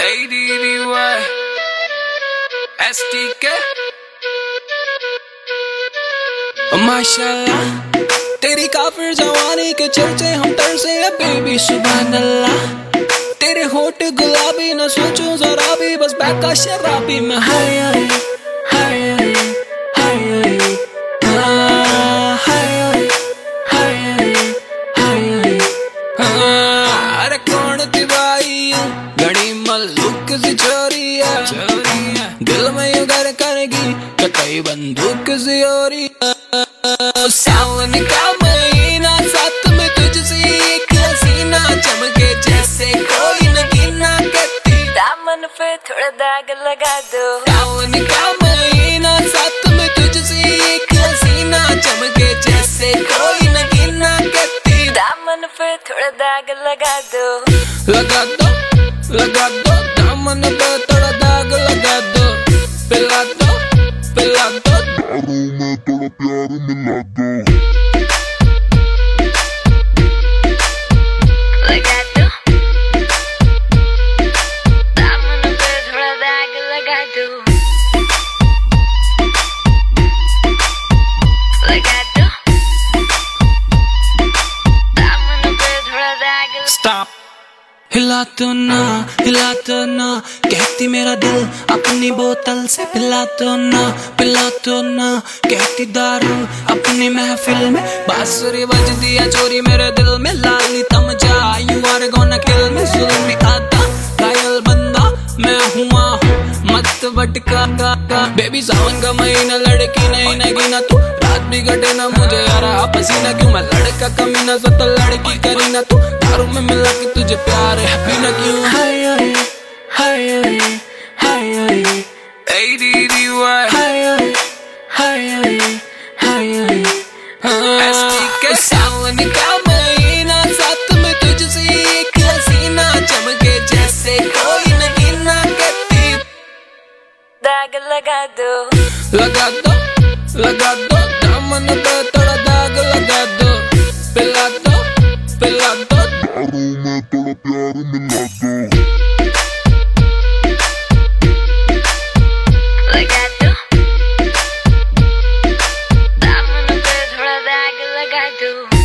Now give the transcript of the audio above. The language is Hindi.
ADDY STK माशाल्लाह तेरी काफिर जवानी के चर्चे हम तरसे है बेबी सुभान अल्लाह। तेरे होठ गुलाबी न सोचूं जरा भी बस बैका शराबी में हाय हाय हाय हाय अरे कौन थी भाई घड़ी मल्लुक सी चोरी है दिल में यू घर करेगी तो कई बंदूक सी ओरी सावन का महीना साथ में तुझसे एक हसीना चमके जैसे कोई नगीना कहती दामन पे थोड़ा दाग लगा दो। सावन का महीना साथ में तुझसे एक हसीना चमके जैसे कोई नगीना कहती दामन पे थोड़ा दाग लगा दो। लगा दो दामन पे थोड़ा दाग लगा दो। पिला दो दारू में थोड़ा प्यार मिला दो। लगा दो दामन पे थोड़ा दाग लगा दो। लगा दो दामन पे थोड़ा दाग। स्टॉप हिला तो ना कहती मेरा दिल अपनी बोतल से पिला तो ना कहती दारू अपनी महफिल में बांसुरी बजती है चोरी मेरे दिल में लाली तम जा यू आर गोना किल में जुल्म आता घायल बंदा मैं हुआ मत भटका बेबी सावन का महीना लड़की नहीं नगीना तू रात भी कटे ना मुझे यार पसीना क्यों मैं लड़का कमीना सो तो लड़की करी ना तू दारू में मिला के तुझे प्यार है पीना क्यों हाय हाय हाय ADDY हाय STK सावन का महीना साथ में तुझसे एक हसीना चमके जैसे कोई नगीना कहती दाग लगा दो। लगा दो दामन पे थोड़ा दाग लगा दो। पिला दो दारू में थोड़ा प्यार मिला दो। लगा दो दामन पे थोड़ा दाग लगा दो।